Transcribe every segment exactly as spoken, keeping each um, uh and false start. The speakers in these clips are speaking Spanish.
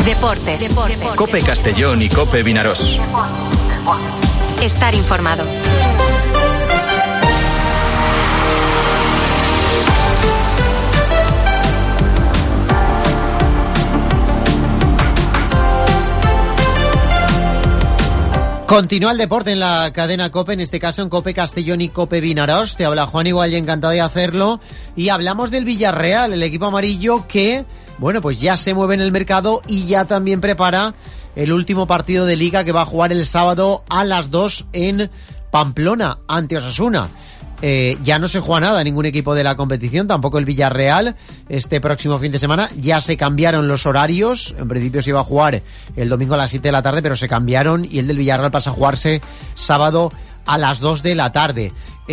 Deportes. Deportes. COPE Castellón y COPE Vinarós. Estar informado. Continúa el deporte en la cadena COPE, en este caso en COPE Castellón y COPE Vinarós. Te habla Juan Igual, encantado de hacerlo. Y hablamos del Villarreal, el equipo amarillo que, bueno, pues ya se mueve en el mercado y ya también prepara el último partido de Liga que va a jugar el sábado a las dos en Pamplona, ante Osasuna. Eh, ya no se juega nada ningún equipo de la competición, tampoco el Villarreal este próximo fin de semana. Ya se cambiaron los horarios, en principio se iba a jugar el domingo a las siete de la tarde, pero se cambiaron y el del Villarreal pasa a jugarse sábado a las dos de la tarde.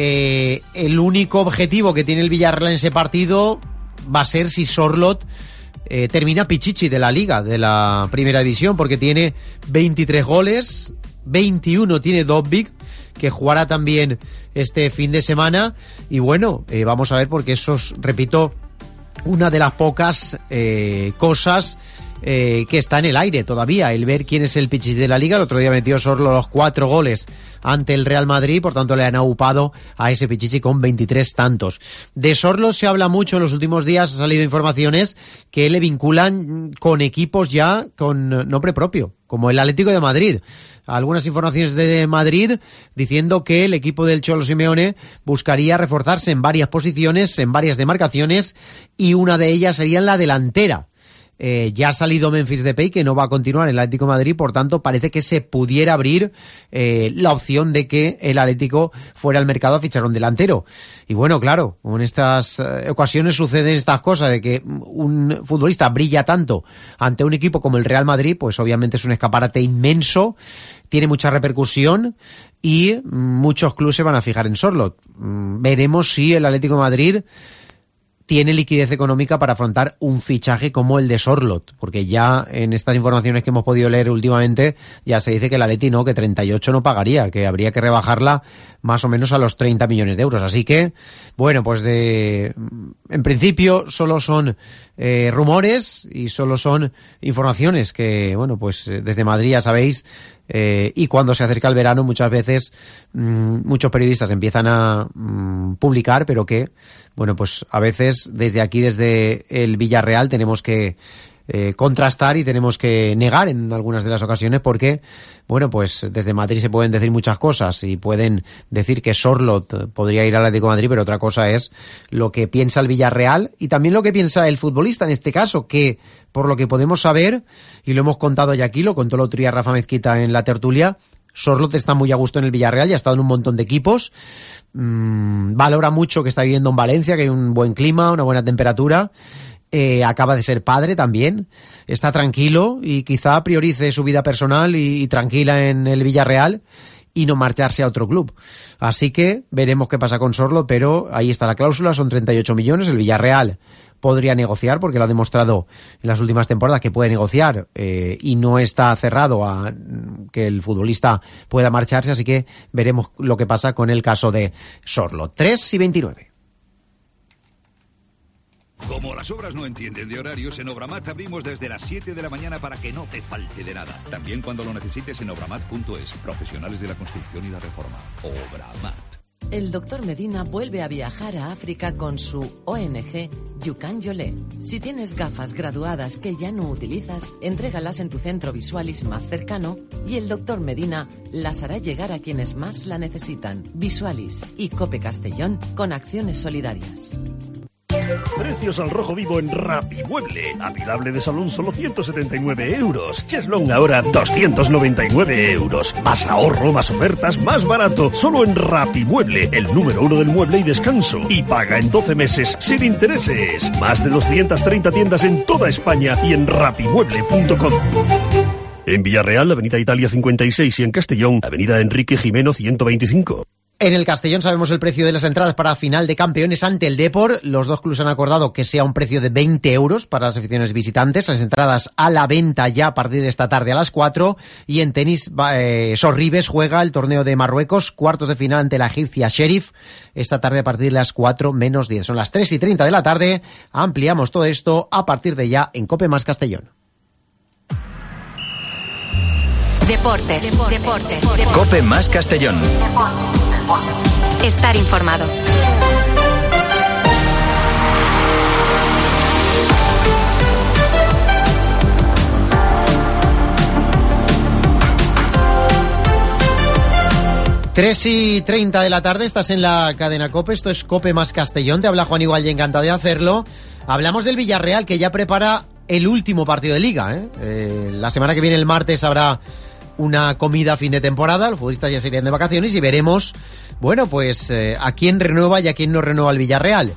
Eh, el único objetivo que tiene el Villarreal en ese partido va a ser si Sorloth eh, termina pichichi de la Liga, de la Primera División, porque tiene veintitrés goles, veintiuno tiene Dobbik, que jugará también este fin de semana. Y bueno, eh, vamos a ver, porque eso es, repito, una de las pocas eh, cosas eh, que está en el aire todavía, el ver quién es el pichichi de la Liga. El otro día metió solo los cuatro goles ante el Real Madrid, por tanto le han aupado a ese pichichi con veintitrés tantos. De Sorloth se habla mucho en los últimos días, han salido informaciones que le vinculan con equipos ya con nombre propio, como el Atlético de Madrid. Algunas informaciones de Madrid diciendo que el equipo del Cholo Simeone buscaría reforzarse en varias posiciones, en varias demarcaciones, y una de ellas sería en la delantera. Eh, ya ha salido Memphis Depay, que no va a continuar en el Atlético de Madrid, por tanto parece que se pudiera abrir eh, la opción de que el Atlético fuera al mercado a fichar un delantero. Y bueno, claro, en estas eh, ocasiones suceden estas cosas, de que un futbolista brilla tanto ante un equipo como el Real Madrid, pues obviamente es un escaparate inmenso, tiene mucha repercusión y muchos clubes se van a fijar en Sorloth. Veremos si el Atlético de Madrid tiene liquidez económica para afrontar un fichaje como el de Sorloth, porque ya en estas informaciones que hemos podido leer últimamente ya se dice que el Atleti no, que treinta y ocho no pagaría, que habría que rebajarla más o menos a los treinta millones de euros. Así que, bueno, pues de en principio solo son eh, rumores y solo son informaciones que, bueno, pues desde Madrid ya sabéis. Eh, y cuando se acerca el verano muchas veces mmm, muchos periodistas empiezan a mmm, publicar, pero que, bueno, pues a veces desde aquí, desde el Villarreal, tenemos que eh, contrastar y tenemos que negar en algunas de las ocasiones, porque, bueno, pues desde Madrid se pueden decir muchas cosas y pueden decir que Sorloth podría ir al Atlético de Madrid, pero otra cosa es lo que piensa el Villarreal y también lo que piensa el futbolista en este caso, que por lo que podemos saber, y lo hemos contado ya aquí, lo contó el otro día Rafa Mezquita en la tertulia, Sorloth está muy a gusto en el Villarreal, ya ha estado en un montón de equipos, mmm, valora mucho que está viviendo en Valencia, que hay un buen clima, una buena temperatura. Eh, acaba de ser padre también, está tranquilo y quizá priorice su vida personal y, y tranquila en el Villarreal y no marcharse a otro club. Así que veremos qué pasa con Sorloth, pero ahí está la cláusula, son treinta y ocho millones, el Villarreal podría negociar, porque lo ha demostrado en las últimas temporadas que puede negociar eh, y no está cerrado a que el futbolista pueda marcharse, así que veremos lo que pasa con el caso de Sorloth. tres y veintinueve. Como las obras no entienden de horarios, en Obramat abrimos desde las siete de la mañana para que no te falte de nada. También cuando lo necesites en obramat punto es. Profesionales de la construcción y la reforma. Obramat. El doctor Medina vuelve a viajar a África con su O N G Yukan Yolé. Si tienes gafas graduadas que ya no utilizas, entrégalas en tu centro Visualis más cercano y el doctor Medina las hará llegar a quienes más la necesitan. Visualis y COPE Castellón con acciones solidarias. Precios al rojo vivo en Rapimueble. Apilable de salón solo ciento setenta y nueve euros. Cheslong ahora doscientos noventa y nueve euros. Más ahorro, más ofertas, más barato. Solo en Rapimueble, el número uno del mueble y descanso. Y paga en doce meses sin intereses. Más de doscientas treinta tiendas en toda España y en rapimueble punto com. En Villarreal, Avenida Italia cincuenta y seis, y en Castellón, Avenida Enrique Jimeno ciento veinticinco. En el Castellón sabemos el precio de las entradas para final de campeones ante el Depor. Los dos clubes han acordado que sea un precio de veinte euros para las aficiones visitantes. Las entradas a la venta ya a partir de esta tarde a las cuatro. Y en tenis, eh, Sorribes juega el torneo de Marruecos, cuartos de final ante la egipcia Sheriff, esta tarde a partir de las cuatro menos diez. Son las tres y treinta de la tarde. Ampliamos todo esto a partir de ya en COPE más Castellón. Deportes. Deportes. Deportes. Cope más Castellón. Estar informado. tres y treinta de la tarde, estás en la cadena COPE, esto es COPE más Castellón, te habla Juan Igual y encantado de hacerlo. Hablamos del Villarreal, que ya prepara el último partido de Liga, ¿eh? Eh, la semana que viene, el martes, habrá una comida a fin de temporada, los futbolistas ya se irían de vacaciones y veremos, bueno, pues eh, a quién renueva y a quién no renueva el Villarreal.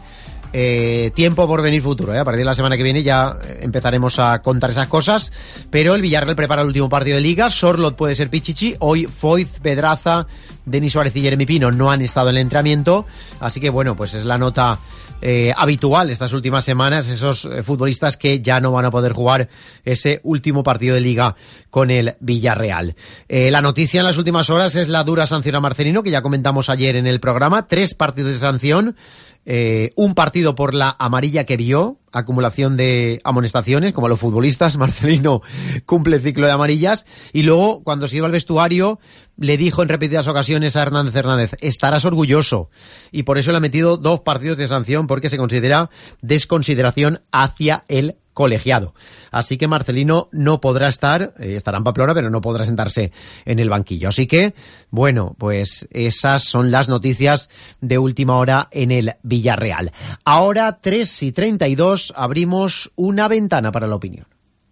Eh, tiempo por venir futuro, ¿eh? A partir de la semana que viene ya empezaremos a contar esas cosas, pero el Villarreal prepara el último partido de Liga. Sorlot puede ser Pichichi, hoy Foyt, Pedraza, Denis Suárez y Jeremy Pino no han estado en el entrenamiento, así que bueno, pues es la nota eh, habitual estas últimas semanas, esos eh, futbolistas que ya no van a poder jugar ese último partido de Liga con el Villarreal. Eh, la noticia en las últimas horas es la dura sanción a Marcelino, que ya comentamos ayer en el programa, tres partidos de sanción. Eh, un partido por la amarilla que vio, acumulación de amonestaciones, como los futbolistas. Marcelino cumple ciclo de amarillas, y luego cuando se iba al vestuario le dijo en repetidas ocasiones a Hernández Hernández, estarás orgulloso, y por eso le ha metido dos partidos de sanción, porque se considera desconsideración hacia el colegiado. Así que Marcelino no podrá estar, eh, estará en Pamplona, pero no podrá sentarse en el banquillo. Así que, bueno, pues esas son las noticias de última hora en el Villarreal. Ahora, tres y treinta y dos, abrimos una ventana para la opinión.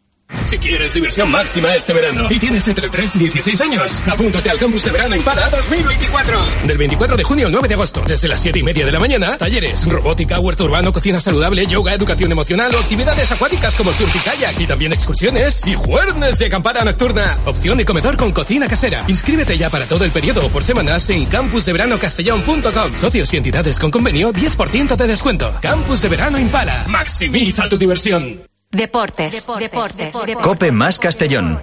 Si quieres diversión máxima este verano y tienes entre tres y dieciséis años, apúntate al Campus de Verano Impala dos mil veinticuatro. Del veinticuatro de junio al nueve de agosto, desde las siete y media de la mañana, talleres, robótica, huerto urbano, cocina saludable, yoga, educación emocional o actividades acuáticas como surf y kayak, y también excursiones y juernes de acampada nocturna. Opción de comedor con cocina casera. Inscríbete ya para todo el periodo o por semanas en campus de verano castellón punto com. Socios y entidades con convenio, diez por ciento de descuento. Campus de Verano Impala. Maximiza tu diversión. Deportes. Deportes. Deportes. Deportes. Cope más Castellón.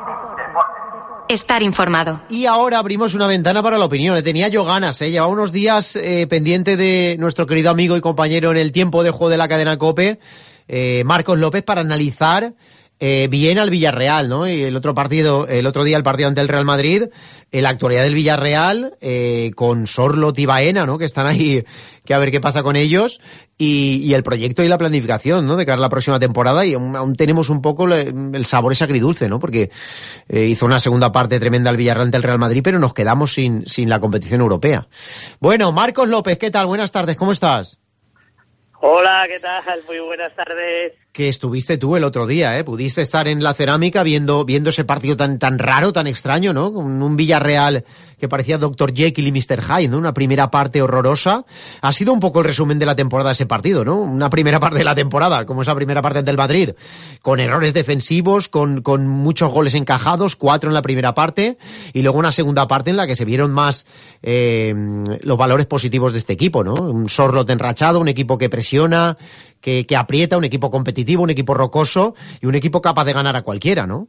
Estar informado. Y ahora abrimos una ventana para la opinión. Le tenía yo ganas, ¿eh? Llevaba unos días eh, pendiente de nuestro querido amigo y compañero en el tiempo de juego de la cadena COPE, eh, Marcos López, para analizar eh, bien al Villarreal, ¿no? Y el otro partido, el otro día el partido ante el Real Madrid, eh, la actualidad del Villarreal, eh, con Sorlot y Baena, ¿no? Que están ahí, que a ver qué pasa con ellos, y, y el proyecto y la planificación, ¿no? De cara a la próxima temporada, y aún, aún tenemos un poco le, el sabor ese agridulce, ¿no? Porque eh, hizo una segunda parte tremenda el Villarreal ante el Real Madrid, pero nos quedamos sin, sin la competición europea. Bueno, Marcos López, ¿qué tal? Buenas tardes, ¿cómo estás? Hola, ¿qué tal? Muy buenas tardes. Que estuviste tú el otro día, ¿eh? Pudiste estar en la Cerámica viendo viendo ese partido tan tan raro, tan extraño, ¿no? Con un Villarreal que parecía doctor Jekyll y mister Hyde, ¿no? Una primera parte horrorosa. Ha sido un poco el resumen de la temporada ese partido, ¿no? Una primera parte de la temporada, como esa primera parte del Madrid, con errores defensivos, con, con muchos goles encajados, cuatro en la primera parte, y luego una segunda parte en la que se vieron más eh, los valores positivos de este equipo, ¿no? Un Sorlot enrachado, un equipo que presiona, que, que aprieta, un equipo competitivo, un equipo rocoso y un equipo capaz de ganar a cualquiera, ¿no?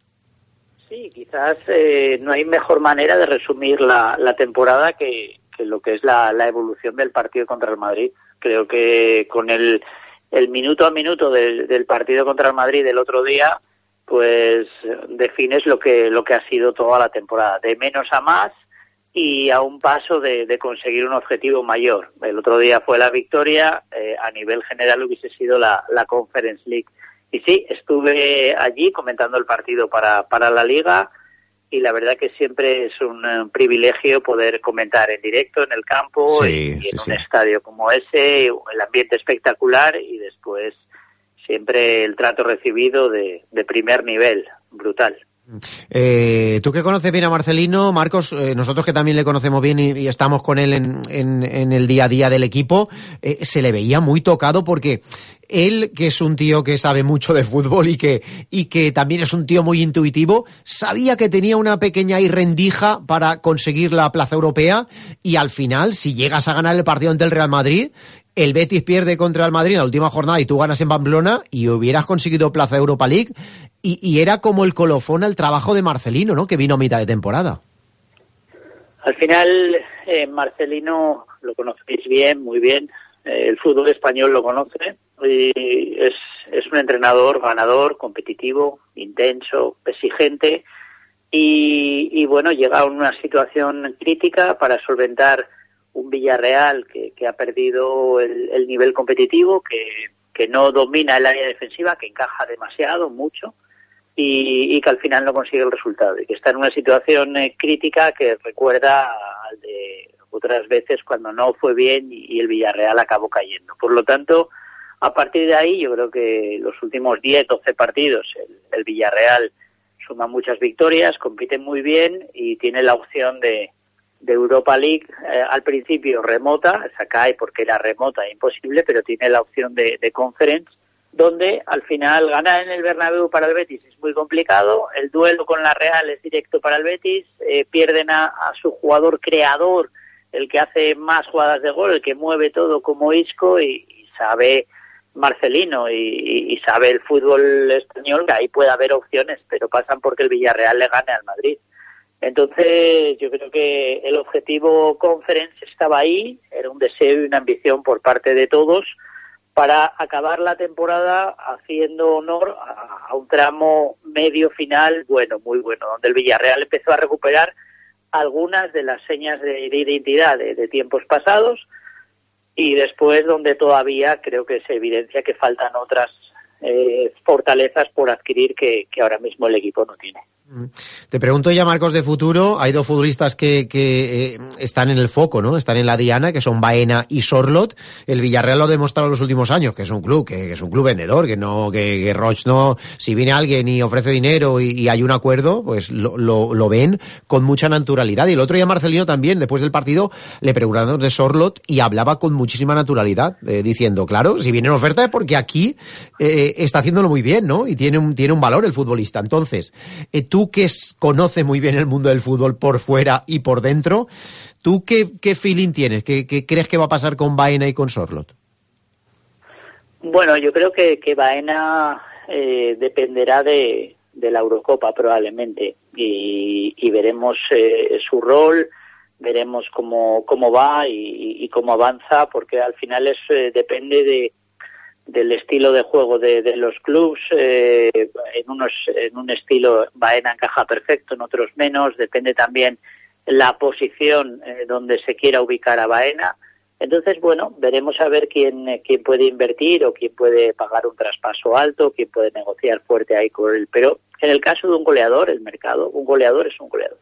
Sí, quizás eh, no hay mejor manera de resumir la, la temporada que, que lo que es la, la evolución del partido contra el Madrid. Creo que con el, el minuto a minuto del, del partido contra el Madrid del otro día, pues defines lo que, lo que ha sido toda la temporada, de menos a más, y a un paso de, de conseguir un objetivo mayor. El otro día fue la victoria, eh, a nivel general hubiese sido la, la Conference League. Y sí, estuve allí comentando el partido para, para la Liga, y la verdad que siempre es un, un privilegio poder comentar en directo en el campo, sí, y, y en sí, un sí. estadio como ese, el ambiente espectacular, y después siempre el trato recibido de, de primer nivel, brutal. Eh, tú que conoces bien a Marcelino, Marcos, eh, nosotros que también le conocemos bien y, y estamos con él en, en, en el día a día del equipo, eh, se le veía muy tocado porque él, que es un tío que sabe mucho de fútbol y que, y que también es un tío muy intuitivo, sabía que tenía una pequeña rendija para conseguir la plaza europea, y al final, si llegas a ganar el partido ante el Real Madrid, el Betis pierde contra el Madrid en la última jornada y tú ganas en Pamplona y hubieras conseguido plaza de Europa League, y, y era como el colofón al trabajo de Marcelino, ¿no? Que vino a mitad de temporada. Al final, eh, Marcelino lo conocéis bien, muy bien, eh, el fútbol español lo conoce, y es, es un entrenador ganador, competitivo, intenso, exigente, y, y bueno, llega a una situación crítica para solventar un Villarreal que, que ha perdido el, el nivel competitivo, que, que no domina el área defensiva, que encaja demasiado, mucho, y, y que al final no consigue el resultado, y que está en una situación eh, crítica que recuerda al de otras veces cuando no fue bien y, y el Villarreal acabó cayendo. Por lo tanto, a partir de ahí, yo creo que los últimos diez, doce partidos, el, el Villarreal suma muchas victorias, compite muy bien y tiene la opción de de Europa League, eh, al principio remota, esa cae porque era remota e imposible, pero tiene la opción de, de Conference, donde al final ganar en el Bernabéu para el Betis es muy complicado, el duelo con la Real es directo para el Betis, eh, pierden a, a su jugador creador, el que hace más jugadas de gol, el que mueve todo como Isco, y, y sabe Marcelino, y, y sabe el fútbol español, que ahí puede haber opciones, pero pasan porque el Villarreal le gane al Madrid. Entonces, yo creo que el objetivo Conference estaba ahí, era un deseo y una ambición por parte de todos para acabar la temporada haciendo honor a, a un tramo medio final bueno, muy bueno, donde el Villarreal empezó a recuperar algunas de las señas de, de identidad de, de tiempos pasados, y después donde todavía creo que se evidencia que faltan otras eh, fortalezas por adquirir que, que ahora mismo el equipo no tiene. Te pregunto ya, Marcos, de futuro. Hay dos futbolistas que, que eh, están en el foco, ¿no? Están en la diana, que son Baena y Sorloth. El Villarreal lo ha demostrado en los últimos años, que es un club, que, que es un club vendedor, que no, que, que Roch no, si viene alguien y ofrece dinero y, y hay un acuerdo, pues lo, lo, lo ven con mucha naturalidad. Y el otro día Marcelino también, después del partido, le preguntaron de Sorloth y hablaba con muchísima naturalidad, eh, diciendo, claro, si viene una oferta es porque aquí eh, está haciéndolo muy bien, ¿no? Y tiene un, tiene un valor el futbolista. Entonces, eh, tú Tú que es, conoces muy bien el mundo del fútbol por fuera y por dentro, ¿tú qué, qué feeling tienes? ¿Qué, qué crees que va a pasar con Baena y con Sorloth? Bueno, yo creo que, que Baena eh, dependerá de, de la Eurocopa probablemente, y, y veremos eh, su rol, veremos cómo, cómo va y, y cómo avanza, porque al final es eh, depende de del estilo de juego de, de los clubs, eh, en unos en un estilo Baena encaja perfecto, en otros menos, depende también la posición eh, donde se quiera ubicar a Baena. Entonces, bueno, veremos a ver quién, quién puede invertir o quién puede pagar un traspaso alto, quién puede negociar fuerte ahí con él. Pero en el caso de un goleador, el mercado, un goleador es un goleador.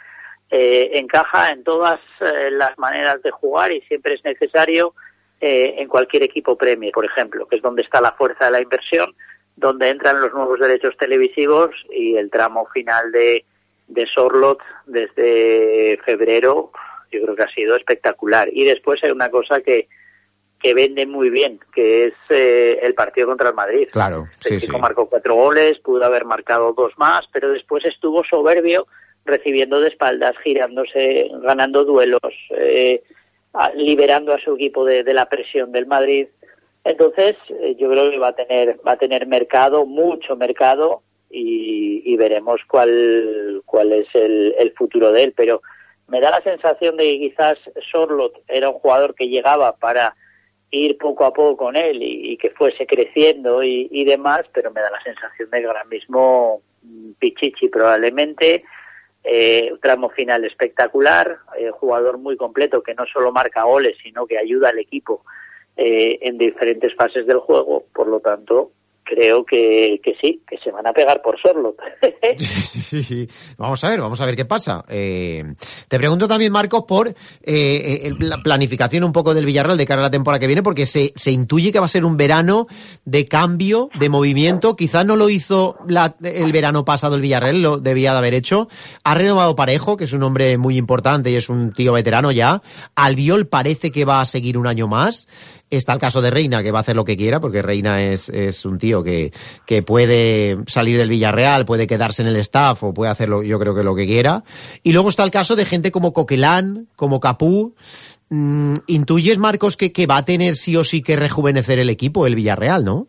Eh, encaja en todas eh, las maneras de jugar y siempre es necesario Eh, en cualquier equipo Premier, por ejemplo, que es donde está la fuerza de la inversión, donde entran los nuevos derechos televisivos y el tramo final de, de Sorloth desde febrero, yo creo que ha sido espectacular. Y después hay una cosa que, que vende muy bien, que es eh, el partido contra el Madrid. Claro, sí, el chico sí. marcó cuatro goles, pudo haber marcado dos más, pero después estuvo soberbio, recibiendo de espaldas, girándose, ganando duelos, eh, liberando a su equipo de, de la presión del Madrid. Entonces eh, yo creo que va a tener va a tener mercado, mucho mercado, y, y veremos cuál cuál es el, el futuro de él. Pero me da la sensación de que quizás Sorloth era un jugador que llegaba para ir poco a poco con él y, y que fuese creciendo y, y demás, pero me da la sensación de que ahora mismo Pichichi probablemente. Eh, tramo final espectacular, eh, jugador muy completo que no solo marca goles, sino que ayuda al equipo eh, en diferentes fases del juego. Por lo tanto, creo que, que sí, que se van a pegar por Sorloth. Sí, sí. Vamos a ver, vamos a ver qué pasa. Eh, te pregunto también, Marcos, por eh, la planificación un poco del Villarreal de cara a la temporada que viene, porque se, se intuye que va a ser un verano de cambio, de movimiento. Quizás no lo hizo la, el verano pasado el Villarreal, lo debía de haber hecho. Ha renovado Parejo, que es un hombre muy importante y es un tío veterano ya. Albiol parece que va a seguir un año más. Está el caso de Reina, que va a hacer lo que quiera, porque Reina es, es un tío que, que puede salir del Villarreal, puede quedarse en el staff o puede hacer lo, yo creo que lo que quiera. Y luego está el caso de gente como Coquelin, como Capú. Mm, ¿Intuyes, Marcos, que, que va a tener sí o sí que rejuvenecer el equipo, el Villarreal, no?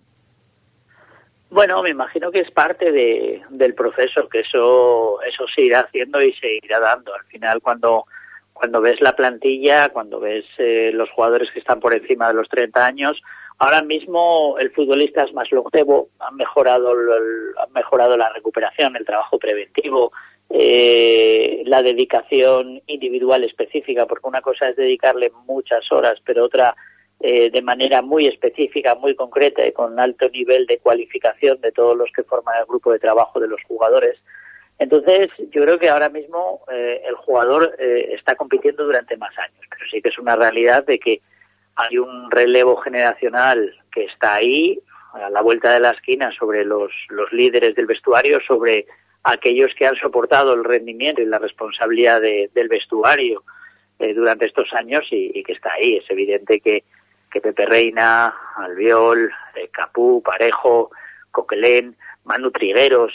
Bueno, me imagino que es parte de, del proceso, que eso eso se irá haciendo y se irá dando. Al final, cuando... Cuando ves la plantilla, cuando ves eh, los jugadores que están por encima de los treinta años, ahora mismo el futbolista es más longevo, han mejorado, el, han mejorado la recuperación, el trabajo preventivo, eh, eh, la dedicación individual específica, porque una cosa es dedicarle muchas horas, pero otra eh, de manera muy específica, muy concreta y con alto nivel de cualificación de todos los que forman el grupo de trabajo de los jugadores. Entonces, yo creo que ahora mismo eh, el jugador eh, está compitiendo durante más años, pero sí que es una realidad de que hay un relevo generacional que está ahí, a la vuelta de la esquina, sobre los, los líderes del vestuario, sobre aquellos que han soportado el rendimiento y la responsabilidad de, del vestuario eh, durante estos años y, y que está ahí. Es evidente que, que Pepe Reina, Albiol, eh, Capú, Parejo, Coquelén, Manu Trigueros,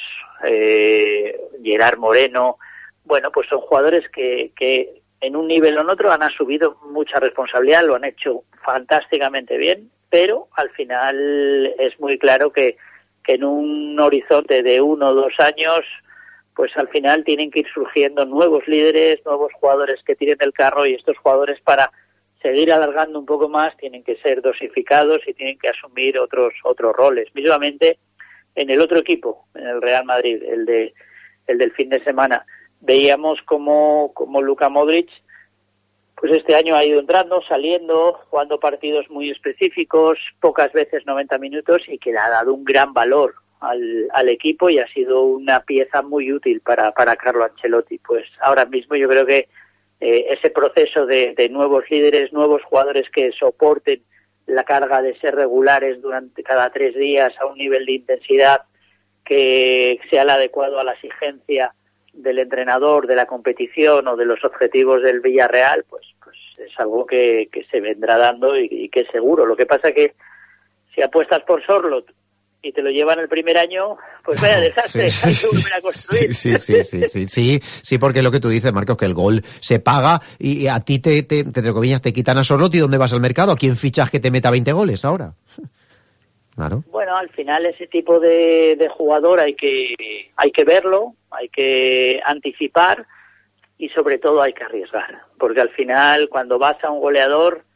eh, Gerard Moreno, bueno, pues son jugadores que, que en un nivel o en otro han asumido mucha responsabilidad, lo han hecho fantásticamente bien, pero al final es muy claro que, que en un horizonte de uno o dos años, pues al final tienen que ir surgiendo nuevos líderes, nuevos jugadores que tiren el carro, y estos jugadores, para seguir alargando un poco más, tienen que ser dosificados y tienen que asumir otros otros roles. Mismamente en el otro equipo, en el Real Madrid, el de el del fin de semana, veíamos como, como Luka Modric, pues este año ha ido entrando, saliendo, jugando partidos muy específicos, pocas veces noventa minutos, y que le ha dado un gran valor al, al equipo y ha sido una pieza muy útil para, para Carlo Ancelotti. Pues ahora mismo yo creo que eh, ese proceso de, de nuevos líderes, nuevos jugadores que soporten la carga de ser regulares durante cada tres días a un nivel de intensidad que sea el adecuado a la exigencia del entrenador, de la competición o de los objetivos del Villarreal, pues, pues es algo que, que se vendrá dando y, y que es seguro. Lo que pasa que si apuestas por Sorloth y te lo llevan el primer año, pues vaya desastre, sí, hay sí, que volver a construir. Sí, sí, sí, sí, sí, sí, porque lo que tú dices, Marcos, que el gol se paga y a ti te, te, te, entre comillas, te quitan a Sorloth, ¿y dónde vas al mercado? ¿A quién fichas que te meta veinte goles ahora? Claro. Bueno, al final ese tipo de, de jugador hay que hay que verlo, hay que anticipar y sobre todo hay que arriesgar, porque al final cuando vas a un goleador,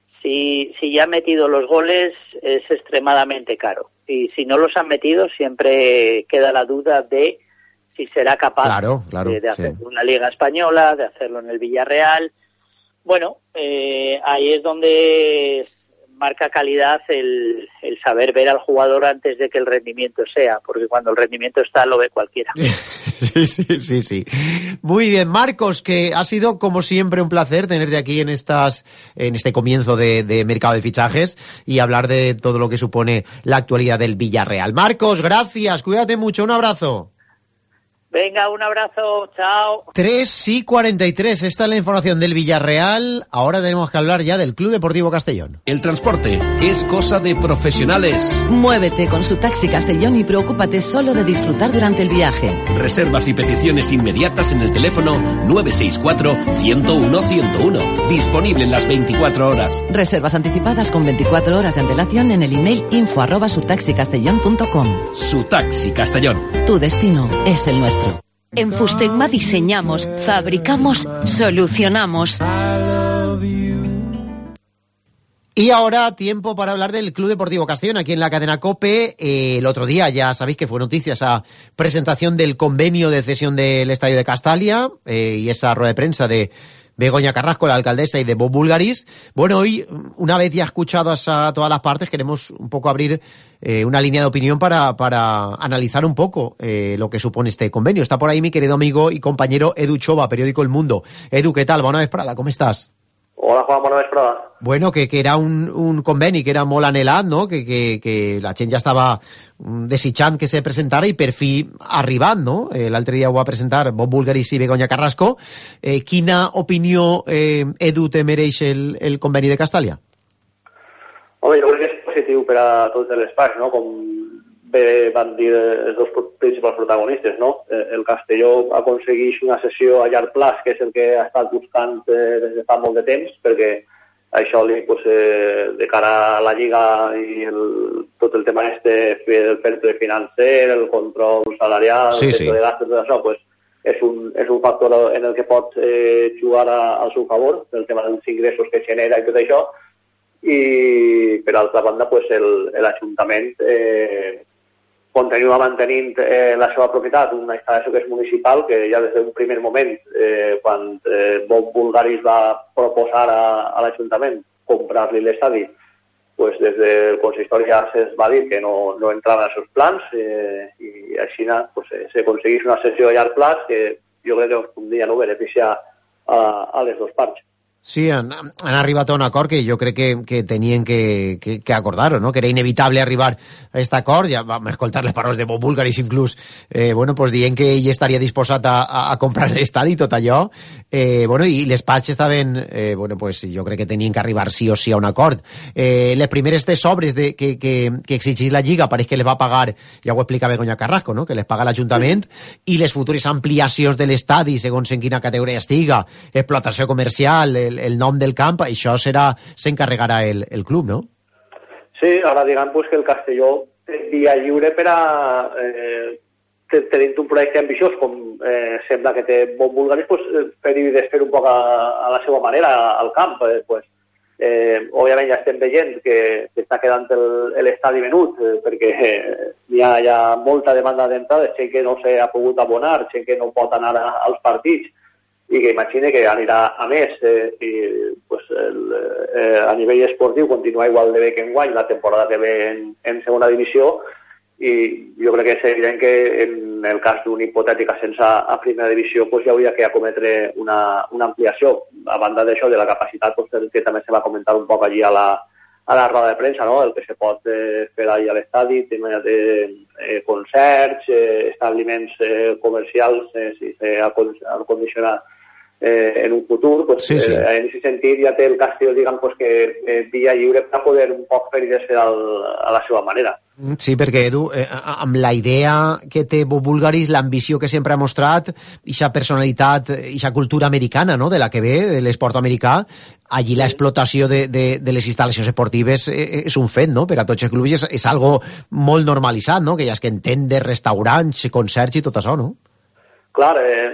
si si ya ha metido los goles es extremadamente caro, y si no los han metido siempre queda la duda de si será capaz claro, claro, de, de hacer sí. una Liga Española, de hacerlo en el Villarreal. Bueno, eh, ahí es donde marca calidad el, el saber ver al jugador antes de que el rendimiento sea, porque cuando el rendimiento está lo ve cualquiera. Sí, sí, sí, sí. Muy bien, Marcos, que ha sido como siempre un placer tenerte aquí en estas, en este comienzo de, de mercado de fichajes y hablar de todo lo que supone la actualidad del Villarreal. Marcos, gracias, cuídate mucho, un abrazo. Venga, un abrazo, chao. tres y cuarenta y tres, esta es la información del Villarreal. Ahora tenemos que hablar ya del Club Deportivo Castellón. El transporte es cosa de profesionales. Muévete con su Taxi Castellón y preocúpate solo de disfrutar durante el viaje. Reservas y peticiones inmediatas en el teléfono nueve seis cuatro, ciento uno, ciento uno. Disponible en las veinticuatro horas. Reservas anticipadas con veinticuatro horas de antelación en el email info arroba sutaxicastellón punto com. Su Taxi Castellón. Tu destino es el nuestro. En Fustegma diseñamos, fabricamos, solucionamos. Y ahora tiempo para hablar del Club Deportivo Castellón, aquí en la cadena COPE. Eh, el otro día ya sabéis que fue noticia esa presentación del convenio de cesión del Estadio de Castalia eh, y esa rueda de prensa de Begoña Carrasco, la alcaldesa, y de Bob Bulgaris. Bueno, hoy, una vez ya escuchadas a todas las partes, queremos un poco abrir eh, una línea de opinión para, para analizar un poco eh, lo que supone este convenio. Está por ahí mi querido amigo y compañero Edu Chova, periódico El Mundo. Edu, ¿qué tal? Bona vesprada, ¿cómo estás? Hola, Juan, bona vesprada. Bueno, que, que era un, un conveni que era molt anhelat, no? Que, que, que la gent ja estava desitjant que se presentara i per fi arribant, no? Eh, L'altre dia ho va presentar Bob Bulgaris i Begoña Carrasco. Eh, quina opinió, eh, Edu, te mereix el, el conveni de Castalia? Home, jo crec que és positiu per a tots els parts, no? Com bé van dir els dos principals protagonistes, no? El Castelló aconsegueix una sessió a llarg plaç, que és el que ha estat buscant eh, des de fa molt de temps, perquè això li, pues, eh, de cara a la Lliga i el, tot el tema este, el fer financer, el control salarial, sí, el sí. de gastos, tot això, pues, és un, és un factor en el que pot eh, jugar a, al seu favor, el tema dels ingressos que genera i tot això, i per altra banda, pues, el, l'Ajuntament eh, continua mantenint eh, la seva propietat, una instal·lació que és municipal, que ja des d'un primer moment, eh, quan eh, Bob Bulgaris va proposar a, a l'Ajuntament comprar-li l'estadi, pues des del consistori ja es va dir que no, no entrava en els seus plans eh, i així pues, eh, s'aconseguís una sessió a llarg plaç que jo crec que uns podria no beneficiar a, a les dues parts. Sí, han, han arribat a un acord que jo crec que, que tenien que, que, que acordar-ho, no? Que era inevitable arribar a aquest acord. Ja vam escoltar les paraules de Bob Bulgaris inclús, eh, bueno, pues dient que ell estaria disposat a, a, a comprar l'estadi i tot allò. Eh, bueno, i les parts estaven, eh, bueno, pues jo crec que tenien que arribar sí o sí a un acord. Eh, les primeres de sobres de, que, que, que exigís la Lliga pareix que les va pagar, ja ho explica Begoña Carrasco, no? Que les paga l'Ajuntament, i les futures ampliacions de l'estadi, segons en quina categoria estiga, explotació comercial, el, el nom del camp, això serà s'encarregarà el, el club, no? Sí, ara diguem pues, que el Castelló té via lliure per a eh, tenint un projecte ambiciós com eh, sembla que té Bob Bulgaris, pues, fer-hi desfer un poc a, a la seva manera al camp. Eh, pues, eh, òbviament ja estem veient que, que està quedant l'estadi venut eh, perquè eh, hi ha, hi ha molta demanda d'entrada, gent que no s'ha pogut abonar, gent que no pot anar a, als partits, i que imagine que anirà a més eh, i pues, el, eh, a nivell esportiu continua igual de bé que enguany la temporada que ve en, en segona divisió, i jo crec que és evident que en el cas d'un hipotètic ascens a primera divisió pues, ja hauria que acometre una, una ampliació. A banda d'això, de la capacitat pues, que també se va comentar un poc allí a la, a la roda de premsa, no? El que se pot eh, fer allà a l'estadi, tema de eh, concerts, eh, establiments eh, comercials, eh, si s'acondiciona Eh, en un futur, pues, sí, sí. Eh, en aquest sentit ja té el Castelló, diguem, pues, que eh, via lliure per poder un poc fer i desfer al, a la seva manera. Sí, perquè, Edu, eh, amb la idea que té Bob Bulgaris, l'ambició que sempre ha mostrat, ixa personalitat, ixa cultura americana, no?, de la que ve, de l'esport americà, allí l'explotació de, de, de les instal·lacions esportives eh, és un fet, no?, per a tots els clubs és, és algo molt normalitzat, no?, que ja es que entén de restaurants, concerts i tot això, no? Clar, eh,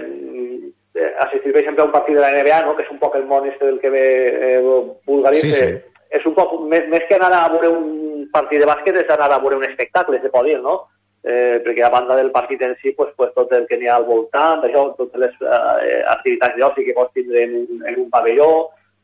assistir, per exemple, a un partit de la N B A, no? Que és un poc el món este del que ve eh, Bulgaris, sí, sí. Eh, és un poc, més, més que anar a veure un partit de bàsquet, és anar a veure un espectacle, se pot dir, no? Eh, perquè a banda del partit en si, pues, pues, tot el que n'hi ha al voltant, això, totes les eh, activitats d'oci que pots tindre en, en un pavelló,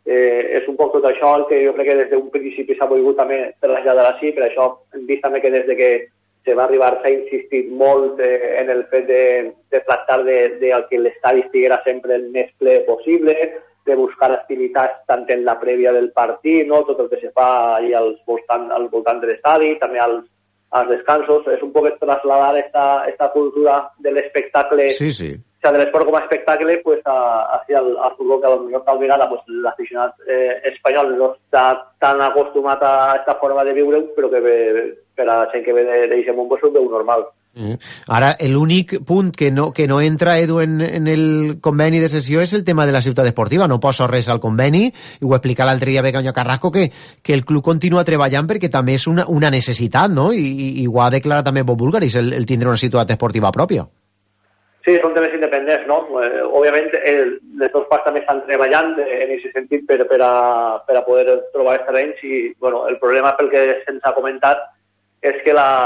eh, és un poc tot això el que jo crec que des d'un principi s'ha volgut també traslladar així, per això hem vist també que des de que se va arribar, s'ha insistit molt eh, en el fet de, de tractar de, de que l'estadi estiguera sempre el més ple possible, de buscar activitats tant en la prèvia del partit, no? Tot el que se fa allà al voltant, al voltant de l'estadi, també als, als descansos. És un poc trasladar esta, esta cultura de l'espectacle, sí, sí. O sea, de l'esport com a espectacle, pues, a, hacia el, al futbol, que potser tal vegada pues, l'aficionat eh, espanyol no està tan acostumat a aquesta forma de viure, però que ve, per a la gent que ve d'aquest món pues, ho veu normal. Mm. Ara, l'únic punt que no, que no entra, Edu, en, en el conveni de sessió és el tema de la ciutat esportiva. No poso res al conveni, i ho explica l'altre dia Begoña Carrasco, que, que el club continua treballant perquè també és una, una necessitat, no? I, i, i ho ha declarat també Bob Bulgaris, el, el tindre una ciutat esportiva pròpia. Sí, són temes independents, no? Eh, òbviament, el, les dues parts també estan treballant en aquest sentit per, per, a, per a poder trobar els terrenys i, bueno, el problema pel que se'ns ha comentat és que la,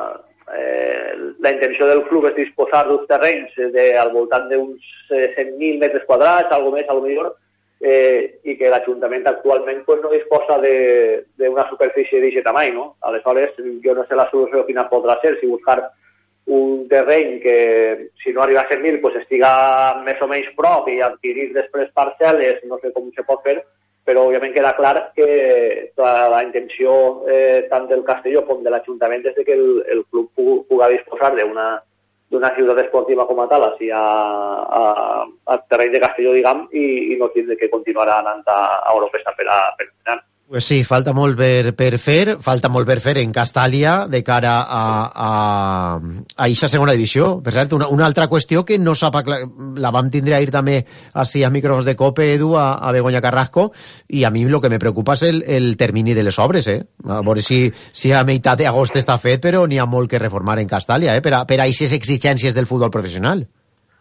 eh, la intenció del club és disposar d'uns terrenys de, al voltant d'uns cent mil metres quadrats, algo més, algo millor, eh, i que l'Ajuntament actualment pues, no disposa d'una superfície d'aquest tamany, no? Aleshores, jo no sé la solució quina podrà ser, si buscar un terreny que, si no arriba a cent mil, pues estiga més o menys prop i adquirir després parcel·les, no sé com se pot fer, però òbviament queda clar que la, la intenció eh, tant del Castelló com de l'Ajuntament és que el, el club pugui, pugui disposar d'una d'una ciutat esportiva com a tal, així a, a, a terreny de Castelló, diguem, i, i no tindre que continuar anant a, a Europa per a per a Pues sí, falta molt per, per fer, falta molt per fer en Castàlia de cara a, a, a eixa segona divisió. Per cert, una, una altra qüestió que no sap, la vam tindre ahir també així a microfons de COPE, Edu, a, a Begoña Carrasco, i a mi el que me preocupa és el, el termini de les obres, eh? A veure si, si a meitat d'agost està fet, però n'hi ha molt que reformar en Castàlia, eh? Per a, per a eixes exigències del futbol professional.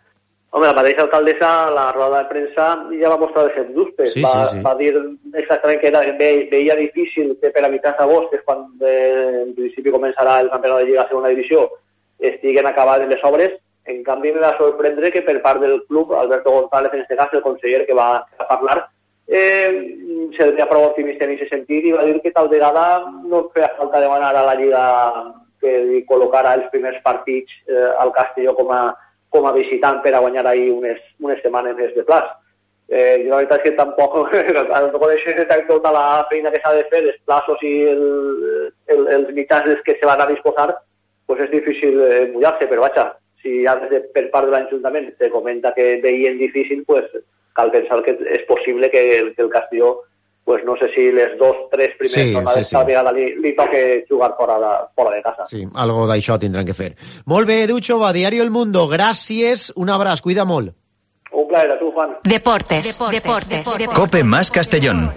Home, la mateixa alcaldessa, a la roda de premsa, ja va mostrar els seus dubtes. Sí, va, sí, sí. va dir exactament que era, ve, veia difícil que per a mitjans d'agost, que és quan eh, en principi començarà el campionat de Lliga a segona divisió, estiguen acabades les obres. En canvi, me va sorprendre que per part del club, Alberto González, en este cas, el conseller que va a parlar, eh, se veia prou optimista en aquest sentit i va dir que tal vegada no feia falta demanar a la Lliga que col·locara els primers partits eh, al Castelló com a com a visitant per a guanyar ahir unes, unes setmanes més de plaç. Eh, la veritat és que tampoc, al no conèixer tota la feina que s'ha de fer, els plaços i el, el, els mitjans que se van a disposar, pues és difícil eh, mullar-se, però vaja, si ja des de, per part de l'Ajuntament se comenta que veien difícil, pues cal pensar que és possible que, que el Castelló, pues no sé si les dos, tres primeres sí, jornades sí, sí. cada vegada li, li toque jugar fora de, fora de casa. Sí, algo d'això tindran que fer. Molt bé, Ducho, va Diario El Mundo, gràcies, un abraç, cuida molt. Un plaer, a tu, Juan. Deportes, deportes, deportes, deportes. Cope más Castellón.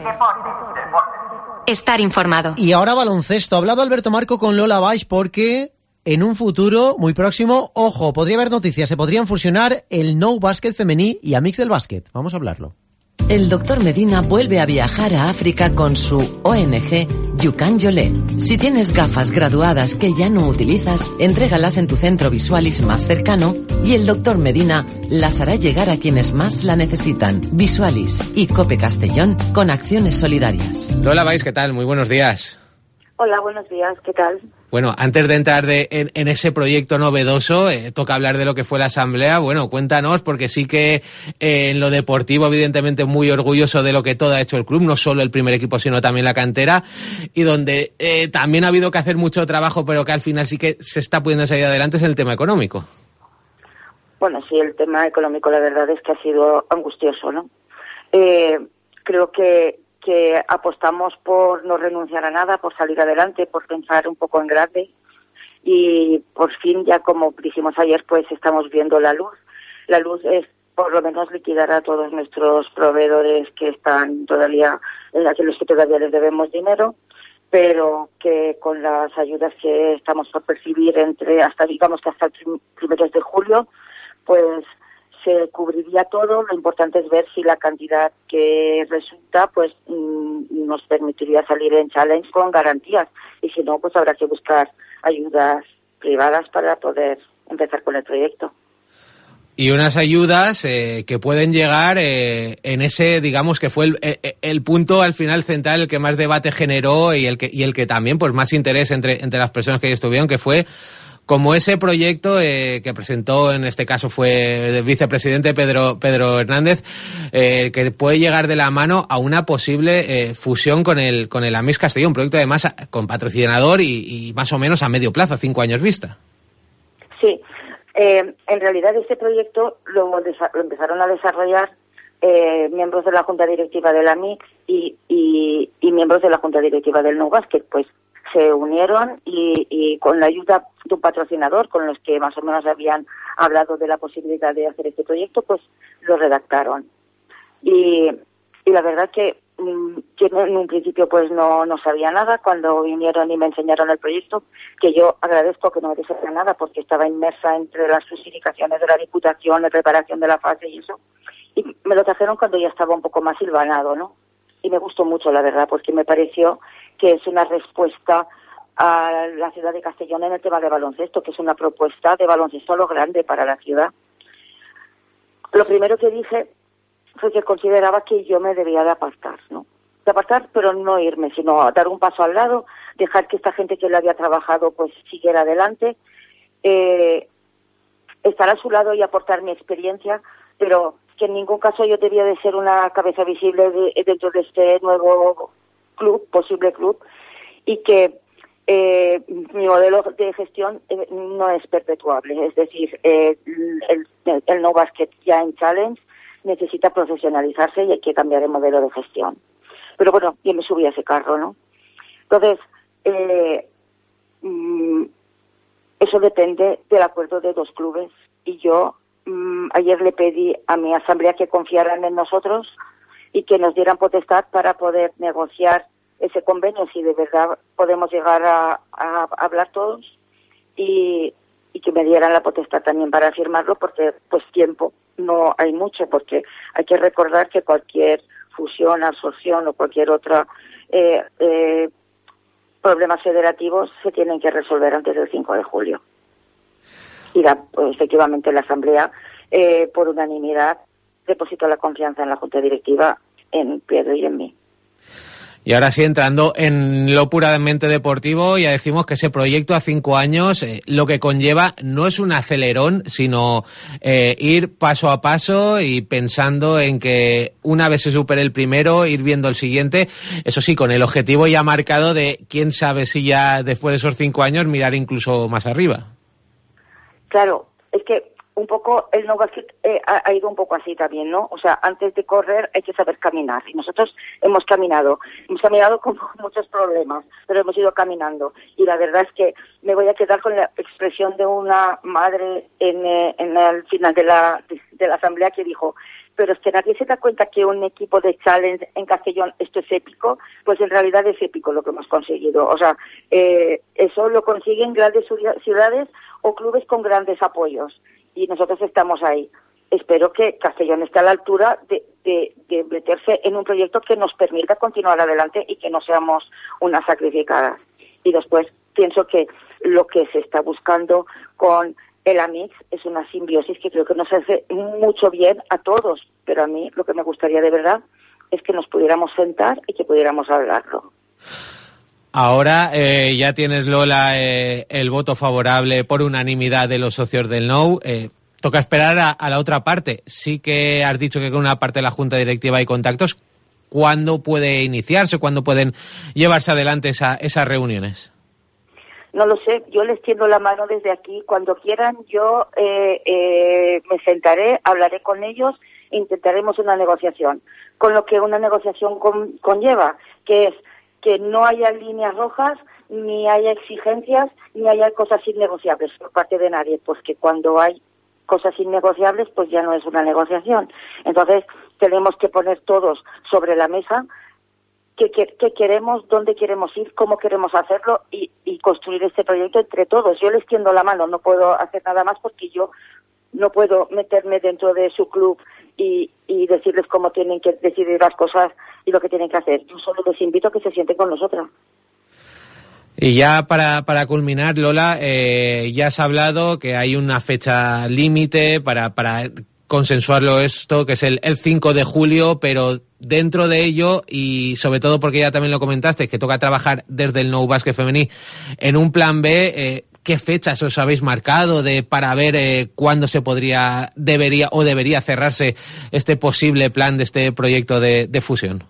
Estar informado. Y ahora baloncesto. Ha hablado Alberto Marco con Lola Baix porque en un futuro muy próximo, ojo, podría haber noticias, se podrían fusionar el Nou Bàsquet femení y Amics del Bàsquet. Vamos a hablarlo. El doctor Medina vuelve a viajar a África con su O N G Yukan Yolé. Si tienes gafas graduadas que ya no utilizas, entrégalas en tu centro Visualis más cercano y el doctor Medina las hará llegar a quienes más la necesitan. Visualis y Cope Castellón con acciones solidarias. Lola Baix, ¿qué tal? Muy buenos días. Hola, buenos días, ¿qué tal? Bueno, antes de entrar de, en, en ese proyecto novedoso, eh, toca hablar de lo que fue la asamblea. Bueno, cuéntanos, porque sí que eh, en lo deportivo, evidentemente, muy orgulloso de lo que todo ha hecho el club, no solo el primer equipo, sino también la cantera, y donde eh, también ha habido que hacer mucho trabajo, pero que al final sí que se está pudiendo salir adelante, es el tema económico. Bueno, sí, el tema económico, la verdad es que ha sido angustioso, ¿no? Eh, creo que que apostamos por no renunciar a nada, por salir adelante, por pensar un poco en grande y por fin, ya como dijimos ayer, pues estamos viendo la luz. La luz es por lo menos liquidar a todos nuestros proveedores que están todavía, a los que todavía les debemos dinero, pero que con las ayudas que estamos por percibir entre hasta digamos que hasta el prim- primeros de julio, pues se cubriría todo. Lo importante es ver si la cantidad que resulta pues mmm, nos permitiría salir en challenge con garantías y si no pues habrá que buscar ayudas privadas para poder empezar con el proyecto. Y unas ayudas eh, que pueden llegar eh, en ese, digamos que fue el, el, el punto al final central, el que más debate generó y el que y el que también pues más interés entre entre las personas que ahí estuvieron, que fue como ese proyecto eh, que presentó, en este caso fue el vicepresidente Pedro Pedro Hernández, eh, que puede llegar de la mano a una posible eh, fusión con el con el Amics Castellón, un proyecto además con patrocinador y, y más o menos a medio plazo, a cinco años vista. Sí, eh, en realidad este proyecto lo, desa- lo empezaron a desarrollar eh, miembros de la Junta Directiva del Amics y, y, y miembros de la Junta Directiva del Nou Bàsquet, pues se unieron y, y con la ayuda de un patrocinador con los que más o menos habían hablado de la posibilidad de hacer este proyecto, pues lo redactaron. Y, y la verdad que, que en un principio pues no, no sabía nada. Cuando vinieron y me enseñaron el proyecto, que yo agradezco que no me dijera nada porque estaba inmersa entre las justificaciones de la Diputación, la preparación de la fase y eso, y me lo trajeron cuando ya estaba un poco más hilvanado, ¿no? Y me gustó mucho, la verdad, porque me pareció que es una respuesta a la ciudad de Castellón en el tema de baloncesto, que es una propuesta de baloncesto a lo grande para la ciudad. Lo primero que dije fue que consideraba que yo me debía de apartar, ¿no? De apartar, pero no irme, sino dar un paso al lado, dejar que esta gente que lo había trabajado pues siguiera adelante, eh, estar a su lado y aportar mi experiencia, pero que en ningún caso yo debía de ser una cabeza visible de, dentro de este nuevo club, posible club, y que eh, mi modelo de gestión eh, no es perpetuable. Es decir, eh, el, el, el Nou Bàsquet ya en Challenge necesita profesionalizarse y hay que cambiar el modelo de gestión. Pero bueno, yo me subí a ese carro, ¿no? Entonces, eh, mm, eso depende del acuerdo de dos clubes y yo mm, ayer le pedí a mi asamblea que confiaran en nosotros y que nos dieran potestad para poder negociar ese convenio, si de verdad podemos llegar a, a, a hablar todos. Y, y que me dieran la potestad también para firmarlo, porque pues tiempo no hay mucho, porque hay que recordar que cualquier fusión, absorción o cualquier otro eh, eh, problemas federativos se tienen que resolver antes del cinco de julio. Y la, pues, efectivamente la Asamblea, eh, por unanimidad, depositó la confianza en la Junta Directiva, en Pedro y en mí. Y ahora sí, entrando en lo puramente deportivo, ya decimos que ese proyecto a cinco años eh, lo que conlleva no es un acelerón, sino eh, ir paso a paso y pensando en que una vez se supere el primero, ir viendo el siguiente, eso sí, con el objetivo ya marcado de quién sabe si ya después de esos cinco años mirar incluso más arriba. Claro, es que un poco el No Basket eh, ha, ha ido un poco así también, ¿no? O sea, antes de correr hay que saber caminar. Y nosotros hemos caminado. Hemos caminado con muchos problemas, pero hemos ido caminando. Y la verdad es que me voy a quedar con la expresión de una madre en, eh, en el final de la, de, de la asamblea que dijo: pero es que nadie se da cuenta que un equipo de Challenge en Castellón, esto es épico. Pues en realidad es épico lo que hemos conseguido. O sea, eh, eso lo consiguen grandes ciudades o clubes con grandes apoyos. Y nosotros estamos ahí. Espero que Castellón esté a la altura de, de, de meterse en un proyecto que nos permita continuar adelante y que no seamos unas sacrificadas. Y después pienso que lo que se está buscando con el Amix es una simbiosis que creo que nos hace mucho bien a todos. Pero a mí lo que me gustaría de verdad es que nos pudiéramos sentar y que pudiéramos hablarlo. Ahora eh, ya tienes, Lola, eh, el voto favorable por unanimidad de los socios del No. Eh, toca esperar a, a la otra parte. Sí que has dicho que con una parte de la Junta Directiva hay contactos. ¿Cuándo puede iniciarse? ¿Cuándo pueden llevarse adelante esa, esas reuniones? No lo sé. Yo les tiendo la mano desde aquí. Cuando quieran, yo eh, eh, me sentaré, hablaré con ellos e intentaremos una negociación. Con lo que una negociación con, conlleva, que es que no haya líneas rojas, ni haya exigencias, ni haya cosas innegociables por parte de nadie, pues que cuando hay cosas innegociables, pues ya no es una negociación. Entonces, tenemos que poner todos sobre la mesa qué, qué, qué queremos, dónde queremos ir, cómo queremos hacerlo y, y construir este proyecto entre todos. Yo les tiendo la mano, no puedo hacer nada más porque yo no puedo meterme dentro de su club y, y decirles cómo tienen que decidir las cosas y lo que tienen que hacer. Yo solo les invito a que se sienten con nosotras. Y ya para, para culminar, Lola, eh, ya has hablado que hay una fecha límite para, para consensuarlo esto, que es el, el cinco de julio, pero dentro de ello, y sobre todo porque ya también lo comentaste, que toca trabajar desde el No Basket Femení en un plan B, eh, ¿qué fechas os habéis marcado de para ver eh, cuándo se podría, debería o debería cerrarse este posible plan de este proyecto de, de fusión?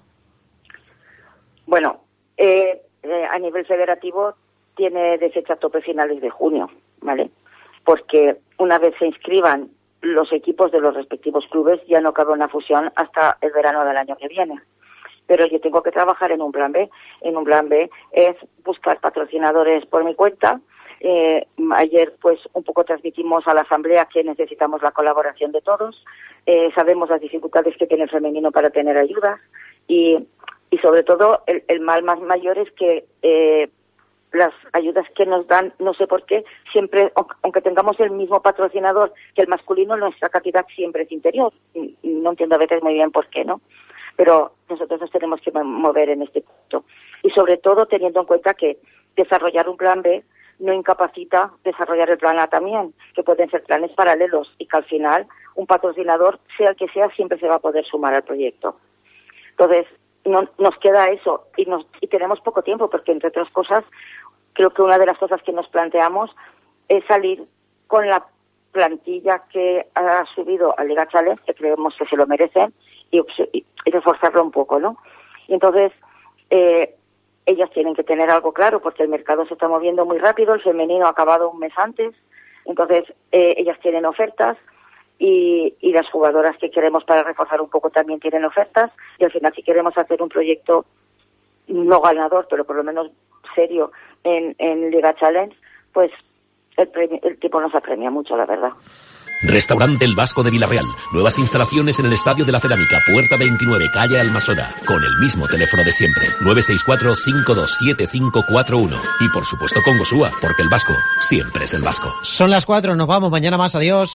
Bueno, eh, eh, a nivel federativo tiene de fecha tope finales de junio, ¿vale? Porque una vez se inscriban los equipos de los respectivos clubes ya no cabe una fusión hasta el verano del año que viene. Pero yo tengo que trabajar en un plan B. En un plan B es buscar patrocinadores por mi cuenta. Eh, ayer pues un poco transmitimos a la asamblea que necesitamos la colaboración de todos. Eh, sabemos las dificultades que tiene el femenino para tener ayudas y, y sobre todo el, el mal más mayor es que eh, las ayudas que nos dan, no sé por qué, siempre, aunque tengamos el mismo patrocinador que el masculino, nuestra cantidad siempre es inferior. No entiendo a veces muy bien por qué, ¿no? Pero nosotros nos tenemos que mover en este punto. Y sobre todo teniendo en cuenta que desarrollar un plan B no incapacita desarrollar el plan A también, que pueden ser planes paralelos y que al final un patrocinador, sea el que sea, siempre se va a poder sumar al proyecto. Entonces, no, nos queda eso y, nos, y tenemos poco tiempo porque, entre otras cosas, creo que una de las cosas que nos planteamos es salir con la plantilla que ha subido a Liga Challenge, que creemos que se lo merecen, y, y, y reforzarlo un poco, ¿no? Y entonces, eh, ellas tienen que tener algo claro porque el mercado se está moviendo muy rápido, el femenino ha acabado un mes antes, entonces eh, ellas tienen ofertas y, y las jugadoras que queremos para reforzar un poco también tienen ofertas y al final si queremos hacer un proyecto no ganador, pero por lo menos serio en, en Liga Challenge, pues el, premio, el tipo nos apremia mucho, la verdad. Restaurante El Vasco de Villarreal. Nuevas instalaciones en el Estadio de la Cerámica, puerta veintinueve, calle Almasora. Con el mismo teléfono de siempre, nueve seis cuatro, cinco dos siete, cinco cuatro uno. Y por supuesto con Gosúa, porque el vasco siempre es el vasco. Son las cuatro, nos vamos, mañana más, adiós.